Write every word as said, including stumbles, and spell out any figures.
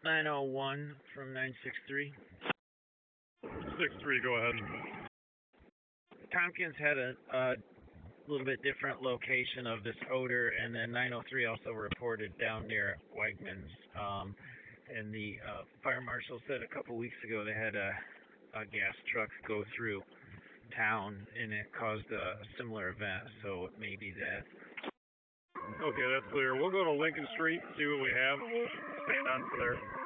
nine oh one from nine six three. six three, go ahead. Tompkins had a, a little bit different location of this odor, and then nine oh three also reported down near Wegmans. Um, and the uh, fire marshal said a couple weeks ago they had a, a gas truck go through town, and it caused a similar event, so it may be that. Okay, that's clear. We'll go to Lincoln Street, see what we have. We'll stand on for there.